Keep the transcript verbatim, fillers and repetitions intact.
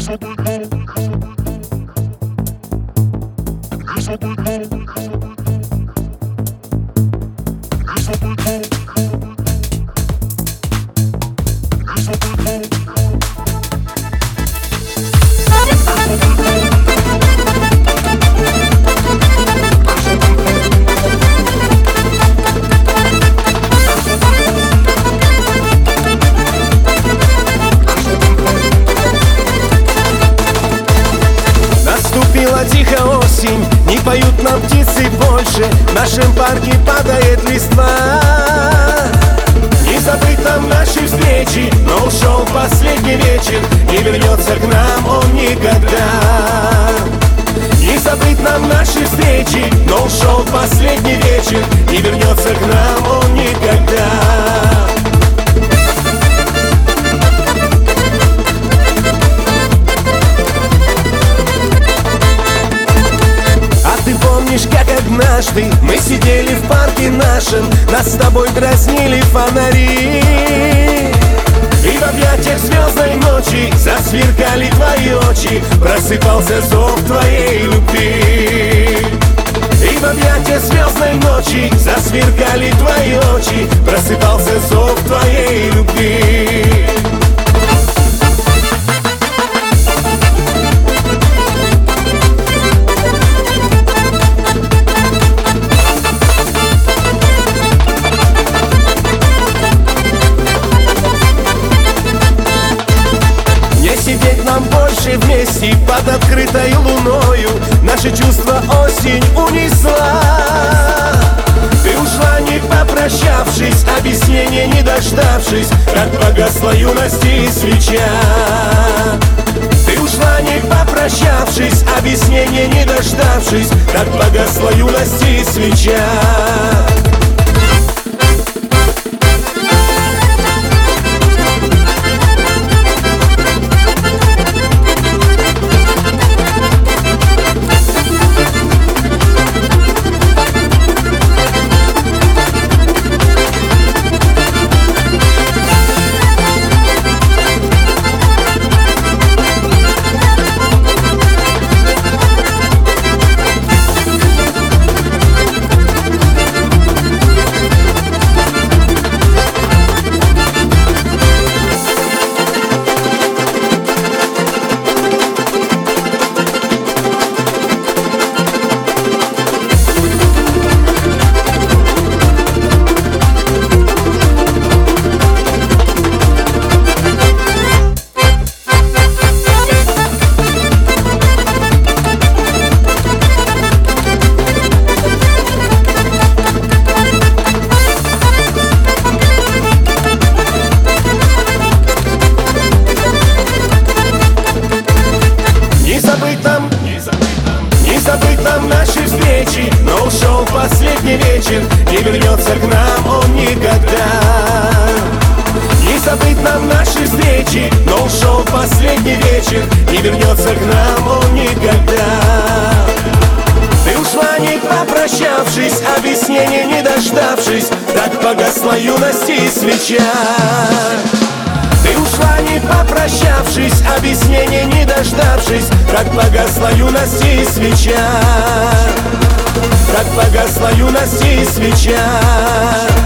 Наступила тихо осень, не поют нам птицы больше, в нашем парке падает листва. Не забыть нам наши встречи, но ушел последний вечер, не вернется к нам он никогда. Не забыть нам наши встречи, но ушел последний вечер, не вернется к нам он никогда. Помнишь, как однажды мы сидели в парке нашем, нас с тобой дразнили фонари, и в объятиях звездной ночи засверкали твои очи, просыпался зов твоей любви. И в объятиях звездной ночи засверкали твои очи, просыпался зов твоей любви. Сидеть нам больше вместе под открытой луною, наши чувства осень унесла. Ты ушла, не попрощавшись, объяснения не дождавшись, как погасла юности свеча. Ты ушла, не попрощавшись, объяснения не дождавшись, как погасла юности свеча. Не забыть нам наши встречи, но ушел последний вечер, не вернется к нам он никогда. Не забыть нам наши встречи, но ушел последний вечер, не вернется к нам он никогда. Ты ушла, не попрощавшись, объяснения не дождавшись, так погасла юности свеча. Ты ушла, не попрощавшись, объяснения не дождавшись, как погасла юности свеча. Как погасла юности свеча.